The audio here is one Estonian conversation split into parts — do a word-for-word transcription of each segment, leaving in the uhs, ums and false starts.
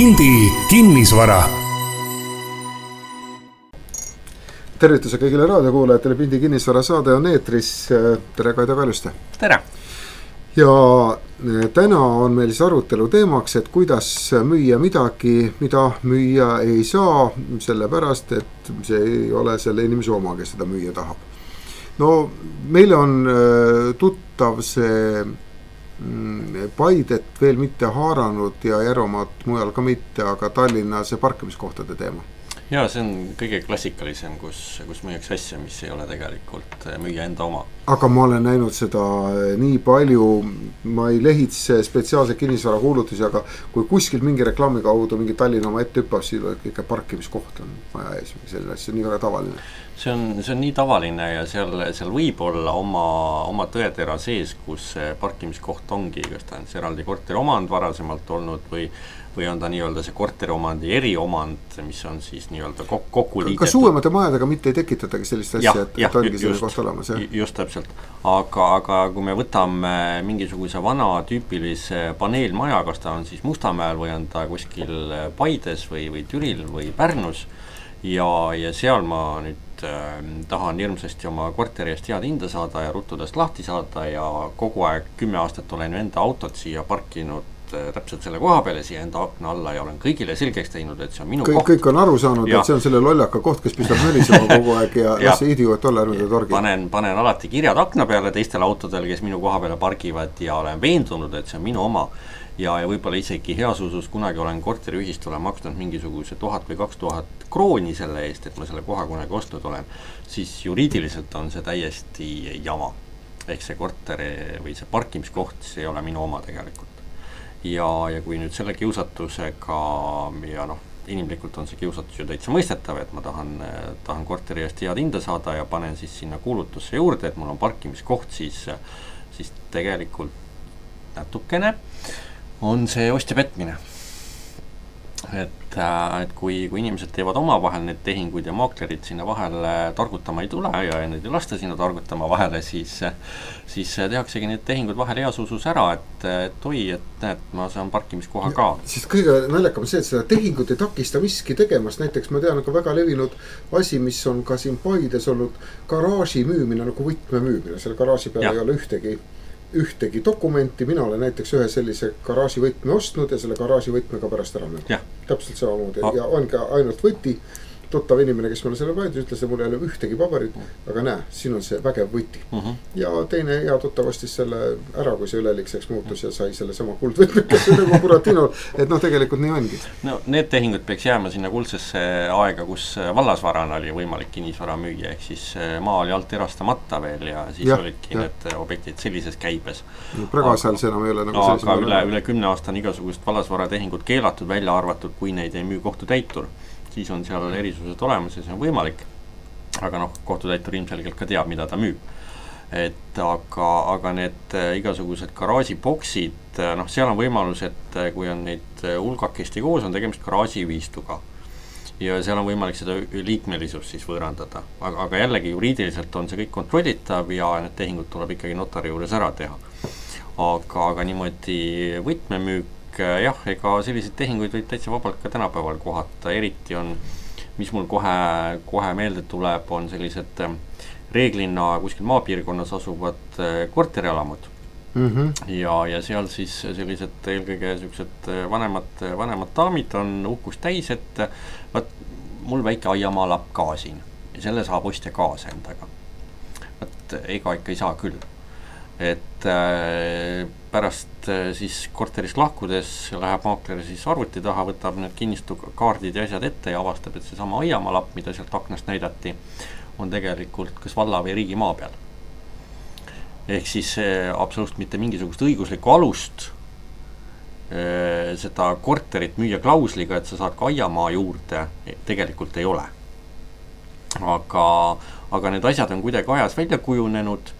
Pindi kinnisvara. Tervituse kõigile raadiokuulajatele, Pindi kinnisvara saade on eetris. Tere, Kaido Kaljuste. Tere. Ja täna on meil siis arutelu teemaks, et kuidas müüa midagi, mida müüa ei saa, sellepärast, et see ei ole selle inimese oma, kes seda müüa tahab. No meile on tuttav see Paidet veel mitte haaranud ja Järvamaad mujal ka mitte, aga Tallinna see parkimiskohtade teema. Ja see on kõige klassikalisem, kus, kus müüakse asja, mis ei ole tegelikult müüa enda oma. Aga ma olen näinud seda nii palju, ma ei lehitse spetsiaalse kinnisvara kuulutusi, aga kui kuskil mingi reklaami kaudu mingi Tallinna oma ette hüppab, siis ikka parkimiskoht on vaja ees, selle asja on nii väga tavaline. See on, see on nii tavaline ja seal, seal võib olla oma, oma tõetera sees, kus parkimiskoht ongi, kas ta on see eraldi korteriomand varasemalt olnud või või on ta nii-öelda see korteriomandi eriomand, mis on siis nii-öelda kokku liidetud. Kas uuemate majadega mitte ei tekitatagi sellist asja, ja, et, ja, et ongi just, selle koht olemas? Ja? Just täpselt. Aga, aga kui me võtame mingisuguse vana tüüpilise paneelmaja, kas ta on siis Mustamäel või on ta kuskil Paides või, või Türil või Pärnus ja, ja seal ma nüüd äh, tahan hirmsasti oma korteri eest head hinda saada ja ruttudest lahti saada ja kogu aeg kümme aastat olen enda autot siia parkinud täpselt selle koha peale siia enda akna alla ja olen kõigile selgeks teinud, et see on minu kõik, koht. Kõik on aru saanud, ja. Et see on selle lollaka koht, kes pistab mölisema kogu aeg ja, ja. Las see idioot olla ärmeda torgi. Panen, panen alati kirjad akna peale teistele autodel, kes minu koha peale pargivad ja olen veendunud, et see on minu oma. Ja, ja võib-olla isegi heas usus kunagi olen korteriühistule maksnud mingisuguse tuhat või kaks tuhat krooni selle eest, et ma selle koha kunagi ostnud olen, siis juriidiliselt on see täiesti jama. Ehk see korteri või see parkimiskoht, see ei ole minu oma tegelikult. Ja, ja kui nüüd selle kiusatusega ja noh, inimlikult on see kiusatus ju täitsa mõistetav, et ma tahan, tahan korteri eest head hinda saada ja panen siis sinna kuulutusse juurde, et mul on parkimiskoht, siis, siis tegelikult natukene on see ostja petmine. Et, et kui, kui inimesed teevad oma vahel need tehingud ja maaklerid sinna vahele targutama ei tule ja need ei lasta sinna targutama vahele, siis, siis tehaksegi need tehingud vahel heas usus ära, et, et oi, et näed, ma saan parkimiskoha ka. Siis kõige naljakam see, et seda tehingut ei takista miski tegemast. Näiteks ma tean ka väga levinud asi, mis on ka siin Paides olnud garaaži müümine, nagu võtme müümine. Selle garaaži peale ja. Ei ole ühtegi ühtegi dokumenti, mina olen näiteks ühe sellise garaaži võtme ostnud ja selle garaaži võtmega pärast ära müünud. Täpselt samamoodi ja on ka ainult võti. Tuttav inimene, kes mulle selle vaidus, ütles, et mul ei ole ühtegi paberit, aga näe, siin on see vägev võti. Uh-huh. Ja teine hea tuttav ostis selle ära, kui see ülelikseks muutus ja sai selle sama kuldvõtmekes nagu Buratinol, et noh, tegelikult nii ongi. No need tehingud peaks jääma sinna kuldsesse aega, kus vallasvarana oli võimalik kinnisvara müüa, ehk siis maa oli alt erastamata veel ja siis ja, olidki ja. Need objektid sellises käibes. No, Pragasel see enam ei ole nagu aga üle, üle kümne aastane igasugust vallasvaratehingud keelatud, välja arvatud, kui neid ei müü kohtutäitur. Siis on seal erisused olemas ja see on võimalik, aga noh, kohtutäitur ilmselgelt ka teab, mida ta müüb. Et aga, aga need igasugused garaažiboksid, noh, seal on võimalus, et kui on neid hulgakesti koos, on tegemist garaaživiistuga. Ja seal on võimalik seda liikmelisust siis võõrandada. Aga, aga jällegi juriidiliselt on see kõik kontrollitav ja need tehingud tuleb ikkagi notari juures ära teha. Aga, aga niimoodi võtmemüük, jah, ega selliseid tehinguid võib täitsa vabalt ka tänapäeval kohata, eriti on, mis mul kohe, kohe meelde tuleb, on sellised reeglina kuskil maapiirkonnas asuvad korterielamud. Mm-hmm. Ja, ja seal siis sellised eelkõige sellised vanemad, vanemad daamid on uhkust täis, et vaat, mul väike aiamaa lapp ka siin ja selle saab ostja kaasa endaga. Vaat, ega ikka ei saa küll. Et äh, pärast äh, siis korterist lahkudes läheb maakler siis arvuti taha, võtab need kinnistu kaardid ja asjad ette ja avastab, et see sama aiamalapp, mida sealt aknast näidati, on tegelikult kas valla või riigi maa peal. Ehk siis äh, absoluutselt mitte mingisugust õiguslikku alust äh, seda korterit müüa klausliga, et sa saad ka aiamaa juurde, tegelikult ei ole. Aga, aga need asjad on kuidagi ajas välja kujunenud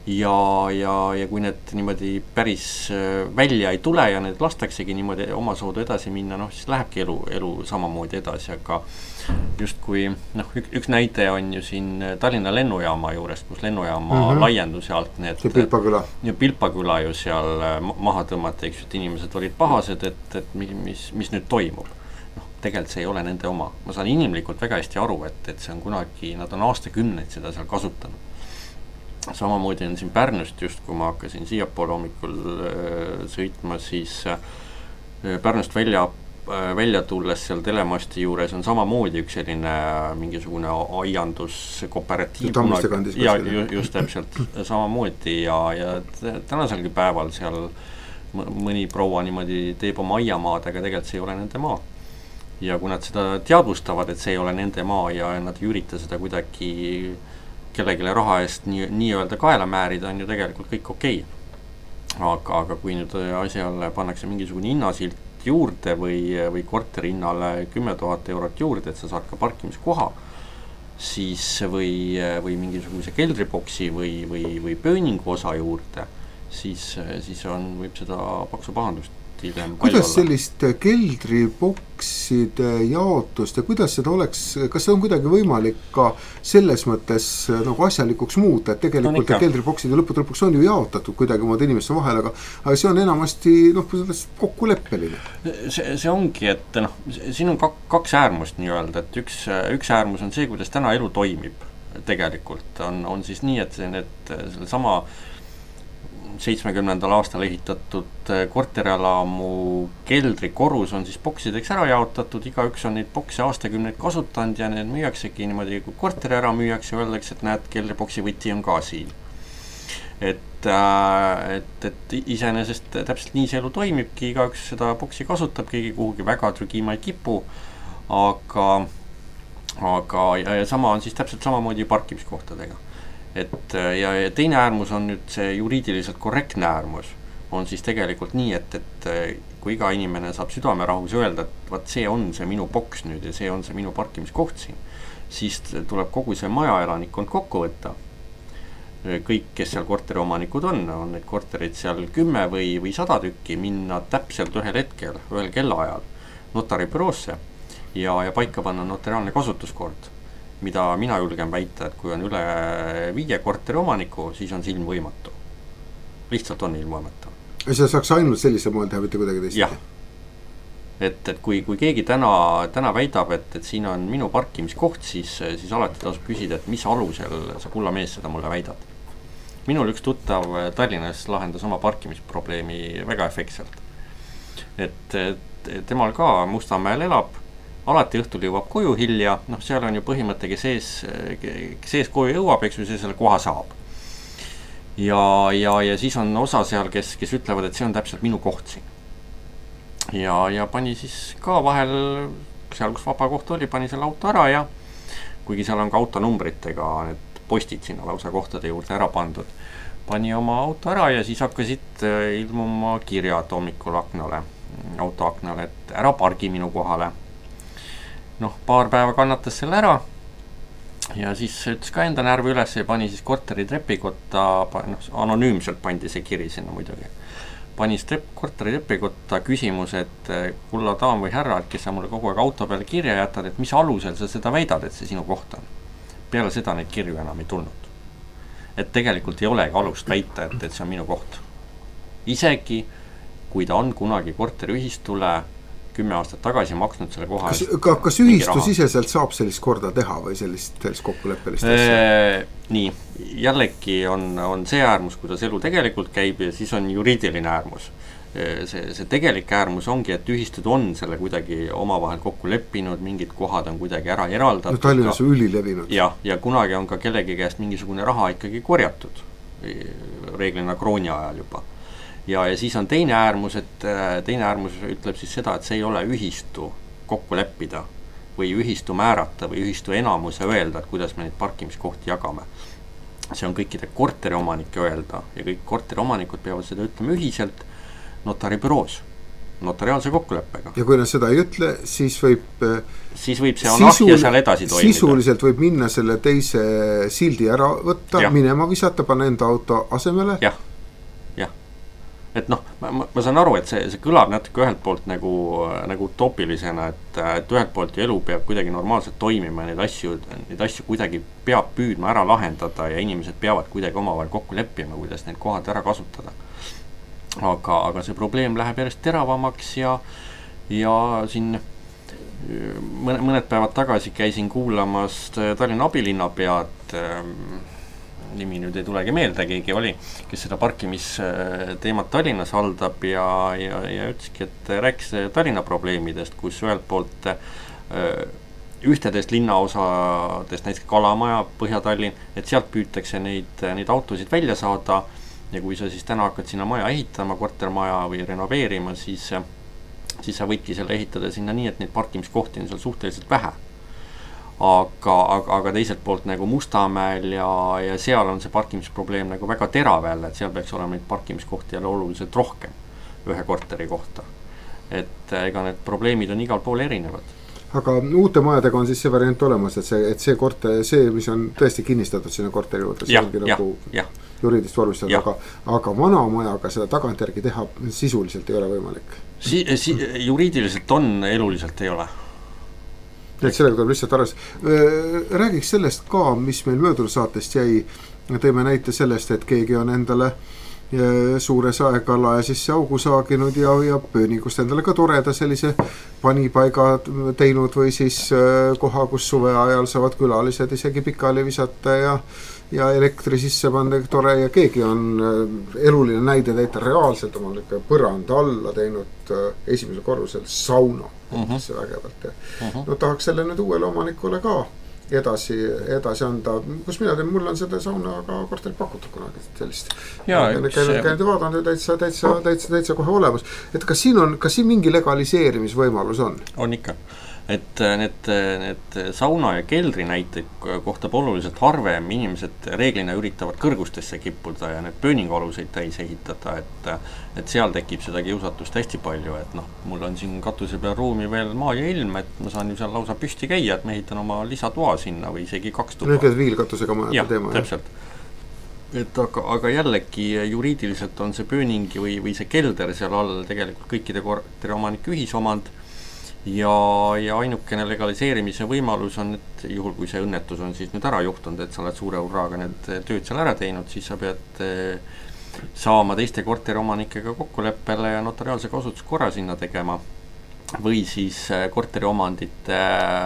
ja, ja, ja kui need niimoodi päris välja ei tule ja need lastaksegi niimoodi omasoodu edasi minna, noh siis lähebki elu, elu samamoodi edasi, aga just kui, noh ük, üks näide on ju siin Tallinna lennujaama juures, kus lennujaama mm -hmm. laienduse alt need see Pilpaküla ja Pilpaküla ju seal maha tõmmata, eks, et inimesed olid pahased, et, et mis, mis nüüd toimub. Noh, tegelikult see ei ole nende oma. Ma saan inimlikult väga hästi aru, et, et see on kunagi, nad on aastakümneid seda seal kasutanud. Samamoodi on siin Pärnust, just kui ma hakkasin siiapoole hommikul äh, sõitma, siis äh, Pärnust välja, äh, välja tulles seal telemasti juures on samamoodi üks selline äh, mingisugune aiandus kooperatiiv. Ja ju, just täpselt samamoodi ja, ja tänaselgi päeval seal mõni proua niimoodi teeb oma aiamaad, aga tegelikult see ei ole nende maa. Ja kui nad seda teadvustavad, et see ei ole nende maa ja nad ei ürita seda kuidagi kellegile raha eest nii, nii öelda kaela määrida, on ju tegelikult kõik okei. Aga, aga kui nüüd asjale pannakse mingisugune hinnasilt juurde või, või korteri hinnale kümme tuhat eurot juurde, et sa saad ka parkimiskoha, siis või, või mingisuguse keldriboksi või, või, või pööningu osa juurde, siis, siis on, võib seda paksu pahandust. Kuidas sellist keldribokside jaotust ja kuidas seda oleks, kas see on kuidagi võimalik ka selles mõttes nagu asjalikuks muuta, et tegelikult no, keldribokside lõppude lõpuks on ju jaotatud kuidagi muud inimeste vahel, aga, aga see on enamasti noh, kokkuleppeline. See, see ongi, et noh, siin on kaks äärmust nii-öelda, et üks, üks äärmus on see, kuidas täna elu toimib tegelikult. On, on siis nii, et see need, selle sama seitsmekümnendal aastal ehitatud korterialamu keldrikorrus on siis boksideks ära jaotatud, igaüks on neid bokse aastakümneid kasutanud ja need müüaksegi niimoodi, kui korteri ära müüakse, öeldakse, et näed, keldriboksi võti on ka siin. Et, et, et iseenesest täpselt nii see elu toimibki, igaüks seda boksi kasutab, keegi kuhugi väga trügima ei kipu, aga, aga ja, ja sama on siis täpselt samamoodi parkimiskohtadega. Et ja, ja teine äärmus on nüüd see juriidiliselt korrektne äärmus, on siis tegelikult nii, et, et kui iga inimene saab südamerahus öelda, et vaat see on see minu boks nüüd ja see on see minu parkimiskoht siin, siis tuleb kogu see majaelanikkond kokku võtta. Kõik, kes seal korteriomanikud on, on need korterid seal kümme või, või sada tükki, minna täpselt ühel hetkel, ühel kellaajal notaribüroosse ja, ja paika panna notariaalne kasutuskord, mida mina julgen väita, et kui on üle viie korteri omaniku, siis on see ilmvõimatu. Lihtsalt on ilmvõimatu. Ja see saaks ainult sellise moel teha, mitte kuidagi teist? Jah. Et, et kui, kui keegi täna, täna väidab, et, et siin on minu parkimiskoht, siis, siis alati tasub küsida, et mis alusel sa kulla mees seda mulle väidad. Minul üks tuttav Tallinnas lahendas oma parkimisprobleemi väga efektselt. Et, et temal ka Mustamäel elab, alati õhtul jõuab koju hilja, noh seal on ju põhimõttegi sees, sees koju jõuab, eks ju, see selle koha saab. Ja, ja, ja siis on osa seal, kes, kes ütlevad, et see on täpselt minu koht siin. Ja, ja pani siis ka vahel, seal kus vaba koht oli, pani selle auto ära ja kuigi seal on ka autonumbritega need postid sinna lausa kohtade juurde ära pandud, pani oma auto ära ja siis hakkasid ilmuma kirjad hommikul aknale, autoaknale, et ära pargi minu kohale. Noh, paar päeva kannatas selle ära ja siis ütles ka enda närvi üles ja pani siis korteri trepikotta, noh, anonüümselt pandi see kiri sinna muidugi. Pani strep, korteri trepikotta küsimus, et kulla daam või härra, et kes sa mulle kogu aeg auto peale kirja jätad, et mis alusel sa seda väidad, et see sinu koht on. Peale seda neid kirju enam ei tulnud. Et tegelikult ei olegi alust väita, et, et see on minu koht. Isegi kui ta on kunagi korteriühistule kümme aastat tagasi maksnud selle koha kas, ka, kas ühistu siseselt saab sellist korda teha või sellist, sellist kokkuleppelist asja? Nii, jällegi on, on see äärmus, kuidas elu tegelikult käib ja siis on juriidiline äärmus. See, see tegelik äärmus ongi, et ühistud on selle kuidagi omavahel kokku leppinud, mingid kohad on kuidagi ära eraldatud. No Tallinnas on ülilevinud. Ja, ja kunagi on ka kellegi käest mingisugune raha ikkagi korjatud, reeglina krooni ajal juba. Ja, ja siis on teine äärmus, et teine äärmus ütleb siis seda, et see ei ole ühistu kokku leppida või ühistu määrata või ühistu enamuse öelda, et kuidas me neid parkimiskohti jagame. See on kõikide korteriomanike öelda ja kõik korteriomanikud peavad seda ütlema ühiselt notaribüroos. notariaalse kokkuleppega. Ja kui nad seda ei ütle, siis võib siis võib see anarhia sisul, seal edasi toimida. Sisuliselt võib minna selle teise sildi ära võtta, ja. minema visata, panna enda auto asemele. Jah, jah. Et noh, ma, ma saan aru, et see, see kõlab natuke ühelt poolt nagu, nagu utopilisena, et, et ühelt poolt ju elu peab kuidagi normaalselt toimima ja neid asju, neid asju kuidagi peab püüdma ära lahendada ja inimesed peavad kuidagi omavahel kokku leppima, kuidas neid kohad ära kasutada. Aga, aga see probleem läheb järjest teravamaks ja, ja siin mõne, mõned päevad tagasi käisin kuulamas Tallinna abilinnapead, nimi nüüd ei tulegi meelde, keegi oli, kes seda parkimisteemat Tallinnas haldab ja, ja, ja ütleski, et rääkis Tallinna probleemidest, kus ühelt poolt ühtedest linnaosadest, näiteks Kalamaja, Põhja-Tallinn, et sealt püütakse neid, neid autosid välja saada ja kui sa siis täna hakkad sinna maja ehitama, kortermaja või renoveerima, siis, siis sa võidki selle ehitada sinna nii, et neid parkimiskohti on seal suhteliselt vähe. Aga, aga, aga teiselt poolt nagu Mustamäel ja, ja seal on see parkimisprobleem nagu väga terav jälle, et seal peaks olema neid parkimiskohti jälle oluliselt rohkem ühe korteri kohta. Et ega need probleemid on igal pool erinevad. Aga uute majadega on siis see variant olemas, et see, et see korter, see, mis on tõesti kinnistatud sinna korteri juurde, see ja, ongi ja, nagu ja. juriidist vormistada, aga, aga vana majaga seda tagantjärgi teha sisuliselt ei ole võimalik. Si, si, juriidiliselt on, eluliselt ei ole. Et sellega tuleb lihtsalt arvas. Räägiks sellest ka, mis meil möödunud saatest jäi. Tõime näite sellest, et keegi on endale suure saekala ja sisse augu saaginud ja, ja pööningust endale ka toreda sellise panipaiga teinud või siis koha, kus suve ajal saavad külalised isegi pikali visata ja, ja elektri sisse panda tore ja keegi on eluline näide täita reaalselt omal põranda alla teinud esimesel korrusel sauna. Uh-huh. See vägevalt ja uh-huh. no tahaks selle nüüd uuele omanikule ka edasi, edasi anda, kus mina tean, mul on seda sauna ka korterit pakutud kunagi sellist ja üks käinud vaadanud täitsa, täitsa, täitsa, täitsa kohe olemas, et kas siin on, kas siin mingi legaliseerimisvõimalus on? On ikka, et need, need sauna ja keldri näiteid kohtab oluliselt harvem, inimesed reeglina üritavad kõrgustesse kippuda ja need pööningualuseid täis ehitada, et, et seal tekib seda kiusatust hästi palju, et noh, mul on siin katuse peal ruumi veel maa ja ilm, et ma saan ju seal lausa püsti käia, et ma ehitan oma lisatoa sinna või isegi kaks tuba. Nüüd viilkatusega majade teema. Jah, täpselt. Et aga, aga jällegi juriidiliselt on see pööning või, või see kelder seal all tegelikult kõikide korteri omanike ühisomand ja, ja ainukene legaliseerimise võimalus on, et juhul kui see õnnetus on siis nüüd ära juhtunud, et sa oled suure urraaga need tööd seal ära teinud, siis sa pead saama teiste korteri omanikega kokkuleppele ja notariaalse kasutuskorra sinna tegema või siis korteri omandite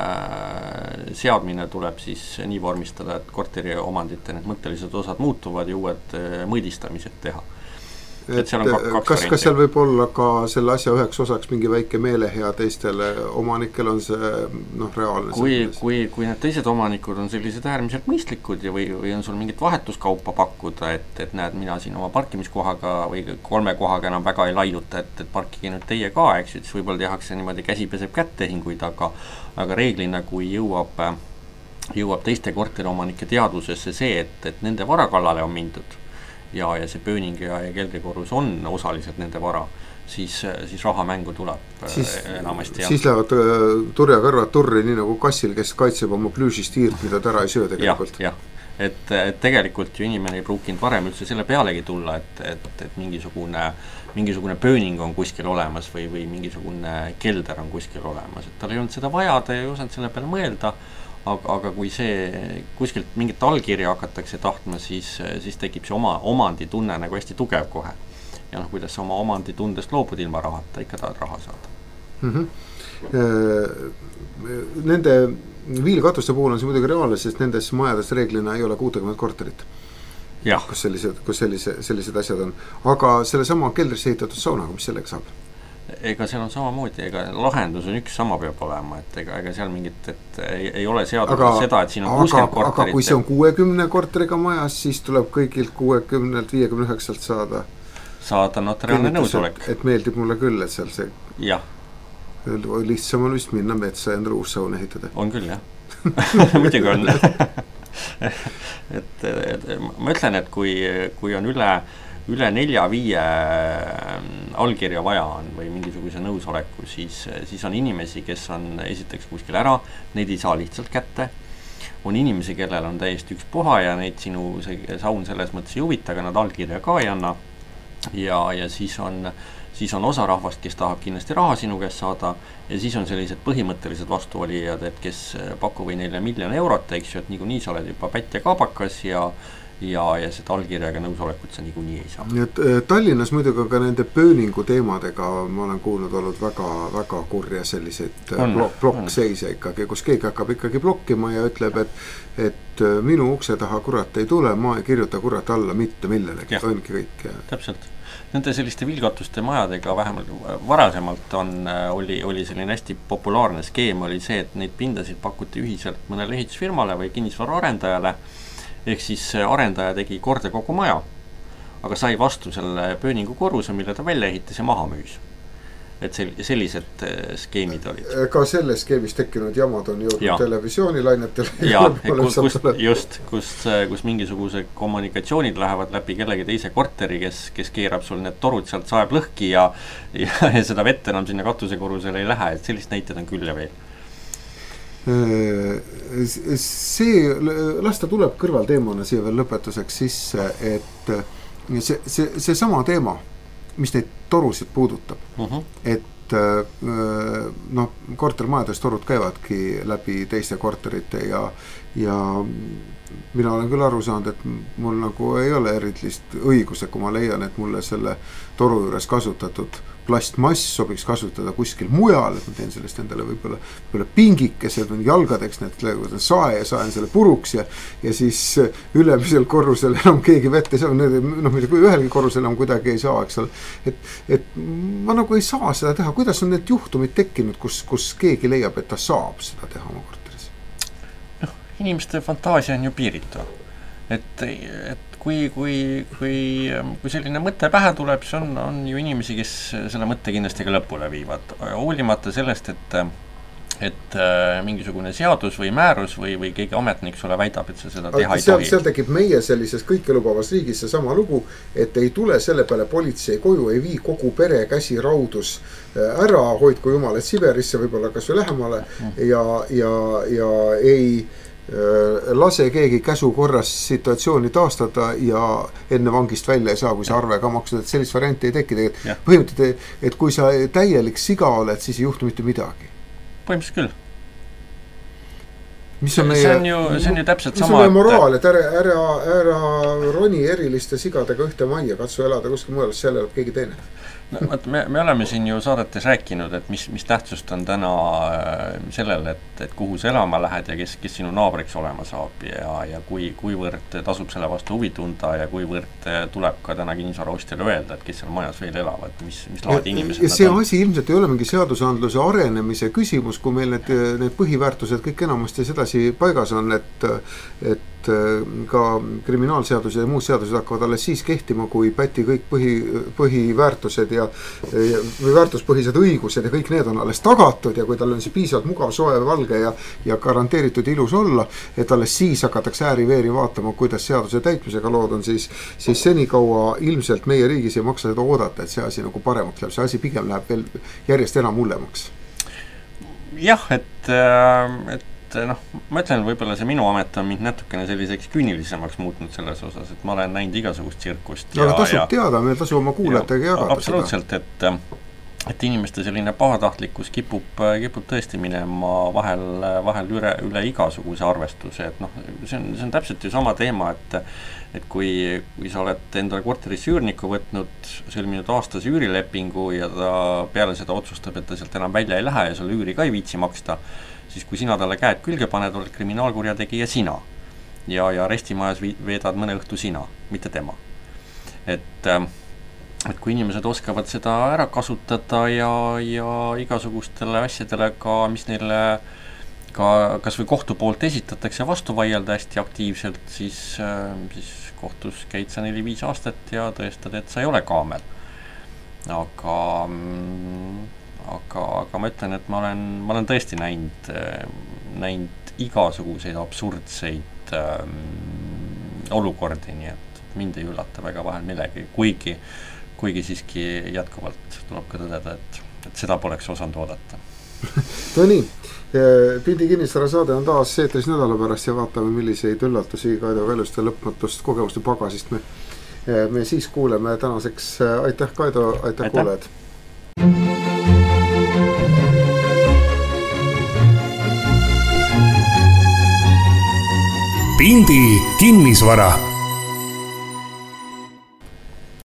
seadmine tuleb siis nii vormistada, et korteri omandite need mõttelised osad muutuvad ja uued mõõdistamised teha. Et et kas, kas seal võib olla ka selle asja üheks osaks mingi väike meelehea teistele omanikel on see noh, reaalne kui, kui, kui need teised omanikud on sellised äärmiselt mõistlikud ja või, või on sul mingit vahetuskaupa pakkuda, et, et näed, mina siin oma parkimiskohaga või kolme kohaga enam väga ei laiuta, et, et parkige nüüd teie ka, eks, siis võib-olla tehakse niimoodi käsi peseb kättehinguid, aga, aga reeglina kui jõuab, jõuab teiste korteriomanike teadvusesse see, et, et nende varakallale on mindud ja, ja see pööning ja, ja keldrikorrus on osaliselt nende vara, siis, siis rahamängu tuleb siis, enamasti. Siis lähevad äh, turja kõrvad turri nii nagu kassil, kes kaitseb oma plüüsist hiirt, mida ta ära ei söö tegelikult. Jah, jah. Et, et tegelikult ju inimene ei pruukinud varem üldse selle pealegi tulla, et, et, et mingisugune, mingisugune pööning on kuskil olemas või, või mingisugune kelder on kuskil olemas, et tal ei olnud seda vaja, ta ei osanud selle peale mõelda. Aga, aga kui see kuskilt mingit allkirja hakatakse tahtma, siis, siis tekib see oma omandi tunne nagu hästi tugev kohe. Ja noh, kuidas sa oma omandi tundest loobud ilma rahata, ikka tahad raha saada. Mm-hmm. Nende viilkatuste puhul on see muidugi reaalne, sest nendes majades reeglina ei ole kuutekümmet korterit. Jah. Kus, sellised, kus sellise, sellised asjad on. Aga selle sama keldrisse ehitatud saunaga, mis sellega saab? Ega seal on samamoodi, ega lahendus on üks sama peab olema, et ega, ega seal mingit, et ei, ei ole seadus seda, et siin on kuuskümmend korterit. Aga kui see on kuuekümne korteriga majas, siis tuleb kõigilt kuuekümnelt viiekümne üheksalt saada saada notariaalne nõusolek. Et meeldib mulle küll, et seal see jah. Lihtsam on vist minna metsa endale uus saun ehitada. On küll, jah. Muidugi on. et, et ma ütlen, et kui, kui on üle üle nelja-viie allkirja vaja on või mingisuguse inimese nõusoleku, siis, siis on inimesi, kes on esiteks kuskil ära, neid ei saa lihtsalt kätte, on inimesi, kellel on täiesti üks puha ja neid sinu see saun selles mõttes ei huvita, aga nad allkirja ka ei anna ja, ja siis on siis on osa rahvast, kes tahab kindlasti raha sinu käest saada ja siis on sellised põhimõttelised vastuolijad, et kes pakuvad neile miljon eurot, eks ju, et niikuinii sa oled juba pätt ja kaabakas ja ja, ja seda allkirjaga nõusolekut sa niikuinii ei saa. Nii et Tallinnas muidugi ka nende pööningu teemadega ma olen kuulnud olnud väga, väga kurja selliseid blok, blokkseise ikkagi, kus keegi hakkab ikkagi blokkima ja ütleb, et, et minu ukse taha kurat ei tule, ma ei kirjuta kurat alla mitte millelegi, ongi kõik. Ja. Täpselt. Nende selliste vilgatuste majadega vähemalt varasemalt on, oli, oli selline hästi populaarne skeem, oli see, et neid pindasid pakuti ühiselt mõnele ehitusfirmale või kinnisvara arendajale, ehk siis arendaja tegi korda kogu maja, aga sai vastu selle pööningu korruse, mille ta välja ehitas ja maha müüs. Et sellised skeemid olid. Ka selles skeemis tekkinud jamad on jõudnud ja. Televisioonilainetele. Ja, kus, kus, just, kus, kus mingisuguse kommunikatsioonid lähevad läbi kellegi teise korteri, kes, kes keerab sul need torud sealt saeb lõhki ja, ja, ja seda vett enam sinna katusekorrusele ei lähe, et sellist näited on küll ja veel. See, las ta tuleb kõrvalteemana siia veel lõpetuseks sisse, et see, see, see sama teema, mis neid torusid puudutab, uh-huh. et noh, kortermajades torud käivadki läbi teiste korterite ja, ja mina olen küll aru saanud, et mul nagu ei ole eritlist õiguse, kui ma leian, et mulle selle toru juures kasutatud plastmass sobiks kasutada kuskil mujal, et ma teen sellest endale võib-olla, võib-olla pingikesed või jalgadeks, need sae ja saen selle puruks ja, ja siis ülemisel korrusel enam keegi vette ei saa, noh, kui ühelgi korrusel enam kuidagi ei saa, eks ole, et, et ma nagu ei saa seda teha, kuidas on need juhtumid tekkinud, kus, kus keegi leiab, et ta saab seda teha oma korteris? Noh, inimeste fantaasia on ju piiritu, et, et Kui, kui, kui, kui selline mõte pähe tuleb, siis on, on ju inimesi, kes selle mõtte kindlasti ka lõpule viivad. Hoolimata sellest, et, et mingisugune seadus või määrus või, või keegi ametnik sulle väidab, et sa seda teha ei seal, tohi. Seal tekib meie sellises kõikelubavas riigis see sama lugu, et ei tule selle peale politsei koju, ei vii kogu pere käsi raudus ära, hoidku jumal, et Siberisse võib-olla kas või lähemale ja, ja, ja ei lase keegi käsu korras situatsiooni taastada ja enne vangist välja ei saa, kui sa arve ka maksud, et sellist varianti ei teki. Põhimõtteliselt, et kui sa täielik siga oled, siis ei juhtu mitte midagi. Põhimõtteliselt küll. Mis on meie, see, on ju, see on ju täpselt sama, et moraal, et ära, ära, ära roni eriliste sigadega ühte majja, katsu elada kuskil mujal, seal elab keegi teine. No, me, me oleme siin ju saadetes rääkinud, et mis, mis tähtsust on täna sellel, et, et kuhu sa elama lähed ja kes, kes sinu naabriks olema saab ja, ja kui, kuivõrd tasub selle vastu huvi tunda ja kuivõrd tuleb ka täna kinnisvara ostjale öelda, et kes seal majas veel elavad, mis, mis laadi inimesed. Ja see asi ilmselt ei ole mingi seadusandluse arenemise küsimus, kui meil need, need põhiväärtused kõik enamasti sedasi paigas on, et, et ka kriminaalseadus ja muud seadused hakkavad alles siis kehtima, kui päti kõik põhi, põhiväärtused ja, ja või väärtuspõhised õigused ja kõik need on alles tagatud ja kui tal on see piisavalt mugav, soe, valge ja, ja garanteeritud ilus olla, et alles siis hakatakse ääri-veeri vaatama, kuidas seaduse täitmisega lood on, siis, siis senikaua ilmselt meie riigis ei maksa seda oodata, et see asi nagu paremaks läheb, see asi pigem läheb veel järjest enam hullemaks. Jah, et, et noh, ma ütlen, võib-olla see minu amet on mind natukene selliseks küünilisemaks muutnud selles osas, et ma olen näinud igasugust tsirkust. Ja, aga tasub ja, teada, meil tasub oma kuulajatega jagada absoluutselt, seda. Et, et inimeste selline pahatahtlikkus kipub, kipub tõesti minema vahel, vahel üle, üle igasuguse arvestuse, et noh, see on, see on täpselt ju sama teema, et et kui, kui sa oled endale korterisse üürniku võtnud, sõlminud aastase üürilepingu ja ta peale seda otsustab, et ta sealt enam välja ei lähe ja sulle üüri ka ei viitsi maksta, siis kui sina talle käed külge paned, oled kriminaalkurjategija sina ja, ja arestimajas veedad mõne õhtu sina, mitte tema. Et, et kui inimesed oskavad seda ära kasutada ja, ja igasugustele asjadele ka, mis neile ka kas või kohtu poolt esitatakse vastu vaielda hästi aktiivselt, siis, siis kohtus käid sa neli viis aastat ja tõestad, et sa ei ole kaamel. Aga Aga, aga ma ütlen, et ma olen, ma olen tõesti näinud, näinud igasuguseid absurdseid ähm, olukordi, nii et mind ei üllata väga vahel millegi, kuigi, kuigi siiski jätkuvalt tuleb ka tõdeda, et, et seda poleks osanud oodata. No nii, Pindi kinnisvara saade on taas eetris nädala pärast ja vaatame, milliseid üllatusi Kaido Kaljuste lõpmatust kogemuste pagasist me, me siis kuuleme. Tänaseks aitäh Kaido, aitäh, aitäh. Kuuled. Pindi kinnisvara.